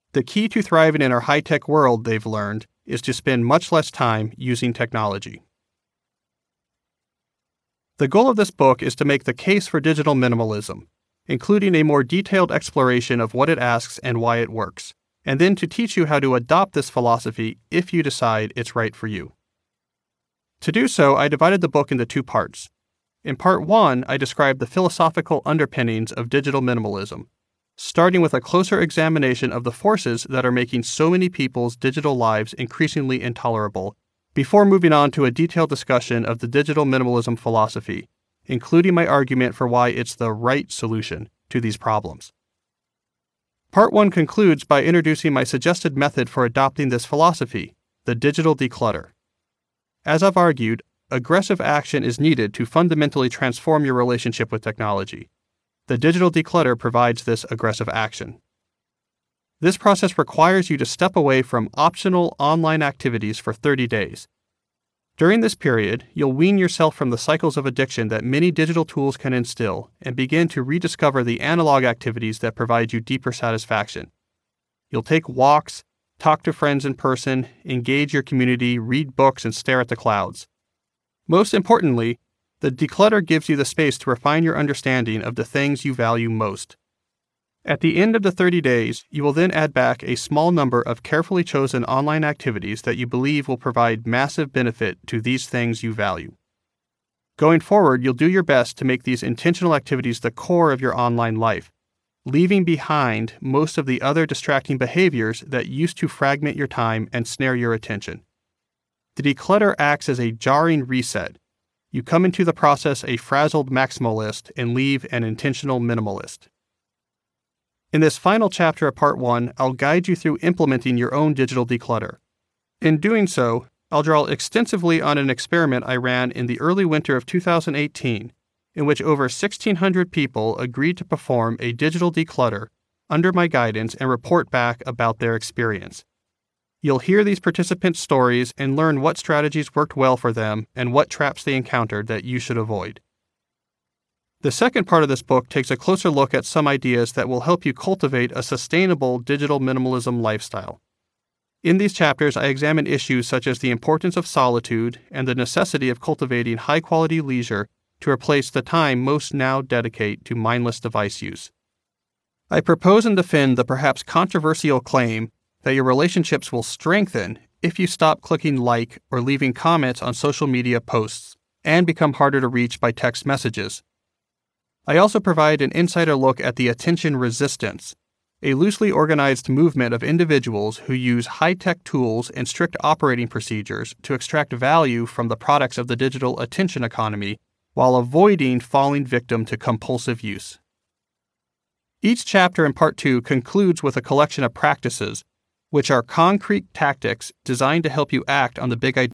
The key to thriving in our high-tech world, they've learned, is to spend much less time using technology. The goal of this book is to make the case for digital minimalism, including a more detailed exploration of what it asks and why it works, and then to teach you how to adopt this philosophy if you decide it's right for you. To do so, I divided the book into 2 parts. In part 1, I described the philosophical underpinnings of digital minimalism, starting with a closer examination of the forces that are making so many people's digital lives increasingly intolerable, before moving on to a detailed discussion of the digital minimalism philosophy, including my argument for why it's the right solution to these problems. Part 1 concludes by introducing my suggested method for adopting this philosophy, the digital declutter. As I've argued, aggressive action is needed to fundamentally transform your relationship with technology. The digital declutter provides this aggressive action. This process requires you to step away from optional online activities for 30 days. During this period, you'll wean yourself from the cycles of addiction that many digital tools can instill and begin to rediscover the analog activities that provide you deeper satisfaction. You'll take walks, talk to friends in person, engage your community, read books, and stare at the clouds. Most importantly, the declutter gives you the space to refine your understanding of the things you value most. At the end of the 30 days, you will then add back a small number of carefully chosen online activities that you believe will provide massive benefit to these things you value. Going forward, you'll do your best to make these intentional activities the core of your online life, leaving behind most of the other distracting behaviors that used to fragment your time and snare your attention. The declutter acts as a jarring reset. You come into the process a frazzled maximalist and leave an intentional minimalist. In this final chapter of Part 1, I'll guide you through implementing your own digital declutter. In doing so, I'll draw extensively on an experiment I ran in the early winter of 2018, in which over 1,600 people agreed to perform a digital declutter under my guidance and report back about their experience. You'll hear these participants' stories and learn what strategies worked well for them and what traps they encountered that you should avoid. The second part of this book takes a closer look at some ideas that will help you cultivate a sustainable digital minimalism lifestyle. In these chapters, I examine issues such as the importance of solitude and the necessity of cultivating high-quality leisure to replace the time most now dedicate to mindless device use. I propose and defend the perhaps controversial claim that your relationships will strengthen if you stop clicking like or leaving comments on social media posts and become harder to reach by text messages. I also provide an insider look at the attention resistance, a loosely organized movement of individuals who use high-tech tools and strict operating procedures to extract value from the products of the digital attention economy while avoiding falling victim to compulsive use. Each chapter in Part 2 concludes with a collection of practices, which are concrete tactics designed to help you act on the big ideas